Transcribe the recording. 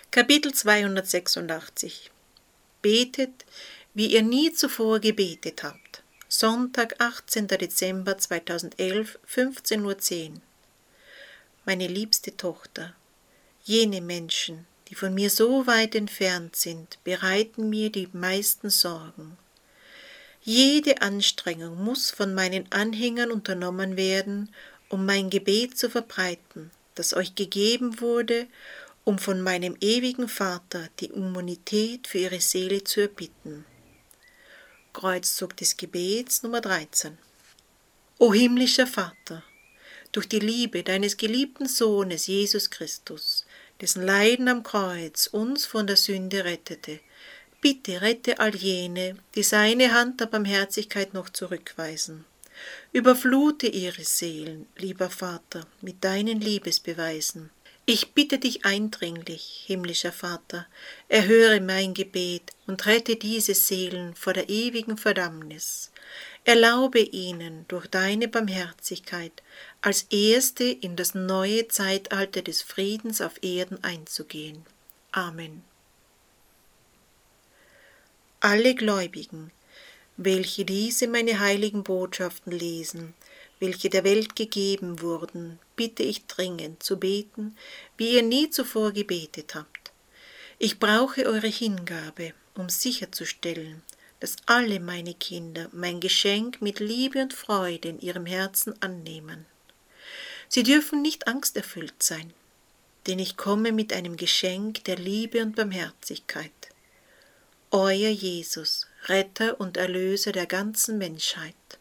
Kapitel 286. Betet, wie ihr nie zuvor gebetet habt. Sonntag, 18. Dezember 2011, 15:10 Uhr. Meine liebste Tochter, jene Menschen, die von mir so weit entfernt sind, bereiten mir die meisten Sorgen. Jede Anstrengung muss von meinen Anhängern unternommen werden, um mein Gebet zu verbreiten, das euch gegeben wurde, um von meinem ewigen Vater die Immunität für ihre Seele zu erbitten. Kreuzzug des Gebets Nummer 13. O himmlischer Vater, durch die Liebe deines geliebten Sohnes Jesus Christus, dessen Leiden am Kreuz uns von der Sünde rettete, bitte rette all jene, die seine Hand der Barmherzigkeit noch zurückweisen. Überflute ihre Seelen, lieber Vater, mit deinen Liebesbeweisen. Ich bitte dich eindringlich, himmlischer Vater, erhöre mein Gebet und rette diese Seelen vor der ewigen Verdammnis. Erlaube ihnen durch deine Barmherzigkeit als Erste in das neue Zeitalter des Friedens auf Erden einzugehen. Amen. Alle Gläubigen, welche diese meine heiligen Botschaften lesen, welche der Welt gegeben wurden, bitte ich dringend zu beten, wie ihr nie zuvor gebetet habt. Ich brauche eure Hingabe, um sicherzustellen, dass alle meine Kinder mein Geschenk mit Liebe und Freude in ihrem Herzen annehmen. Sie dürfen nicht angsterfüllt sein, denn ich komme mit einem Geschenk der Liebe und Barmherzigkeit. Euer Jesus, Retter und Erlöser der ganzen Menschheit.